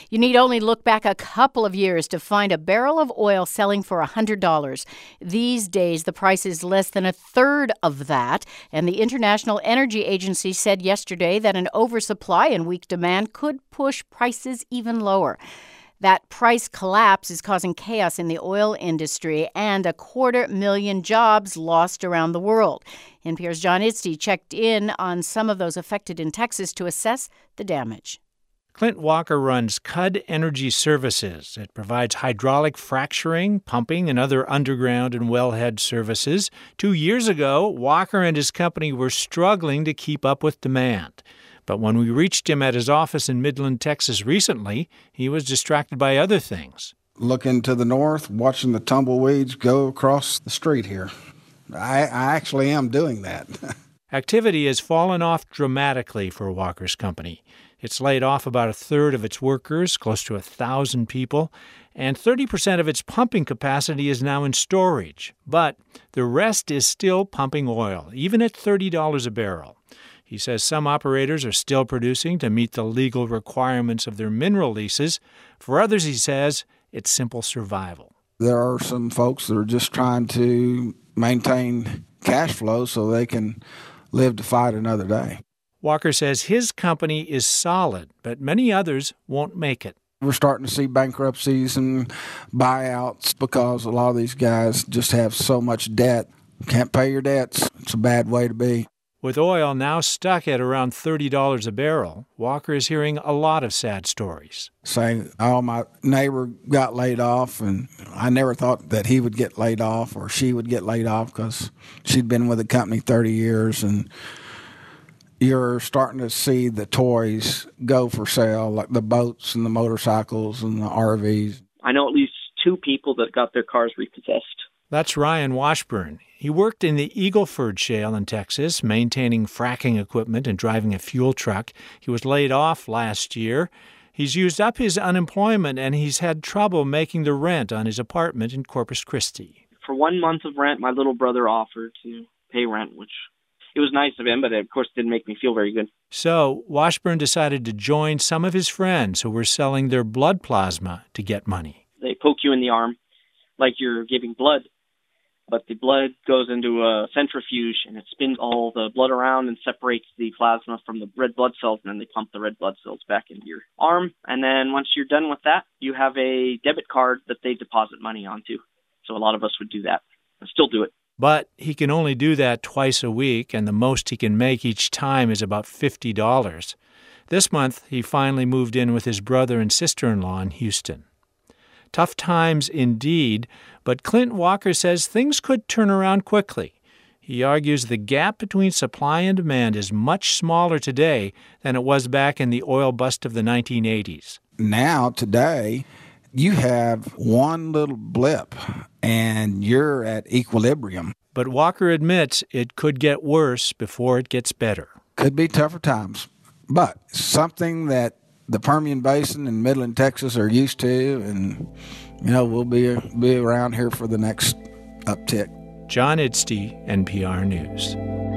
You need only look back a couple of years to find a barrel of oil selling for $100. These days, the price is less than a third of that, and the International Energy Agency said yesterday that an oversupply and weak demand could push prices even lower. That price collapse is causing chaos in the oil industry and 250,000 jobs lost around the world. NPR's John Idsey checked in on some of those affected in Texas to assess the damage. Clint Walker runs Cud Energy Services. It provides hydraulic fracturing, pumping, and other underground and wellhead services. 2 years ago, Walker and his company were struggling to keep up with demand. But when we reached him at his office in Midland, Texas recently, he was distracted by other things. Looking to the north, watching the tumbleweeds go across the street here. I actually am doing that. Activity has fallen off dramatically for Walker's company. It's laid off about a third of its workers, close to 1,000 people, and 30% of its pumping capacity is now in storage. But the rest is still pumping oil, even at $30 a barrel. He says some operators are still producing to meet the legal requirements of their mineral leases. For others, he says, it's simple survival. There are some folks that are just trying to maintain cash flow so they can live to fight another day. Walker says his company is solid, but many others won't make it. We're starting to see bankruptcies and buyouts because a lot of these guys just have so much debt. Can't pay your debts. It's a bad way to be. With oil now stuck at around $30 a barrel, Walker is hearing a lot of sad stories. Saying, oh, my neighbor got laid off, and I never thought that he would get laid off or she would get laid off because she'd been with the company 30 years, and you're starting to see the toys go for sale, like the boats and the motorcycles and the RVs. I know at least 2 people that got their cars repossessed. That's Ryan Washburn. He worked in the Eagleford Shale in Texas, maintaining fracking equipment and driving a fuel truck. He was laid off last year. He's used up his unemployment, and he's had trouble making the rent on his apartment in Corpus Christi. For 1 month of rent, my little brother offered to pay rent, which it was nice of him, but of course didn't make me feel very good. So Washburn decided to join some of his friends who were selling their blood plasma to get money. They poke you in the arm like you're giving blood, but the blood goes into a centrifuge and it spins all the blood around and separates the plasma from the red blood cells, and then they pump the red blood cells back into your arm. And then once you're done with that, you have a debit card that they deposit money onto. So a lot of us would do that and still do it. But he can only do that twice a week, and the most he can make each time is about $50. This month, he finally moved in with his brother and sister-in-law in Houston. Tough times indeed, but Clint Walker says things could turn around quickly. He argues the gap between supply and demand is much smaller today than it was back in the oil bust of the 1980s. Now, today, you have one little blip and you're at equilibrium. But Walker admits it could get worse before it gets better. Could be tougher times, but something that the Permian Basin and Midland, Texas are used to, and, we'll be around here for the next uptick. John Idsey, NPR News.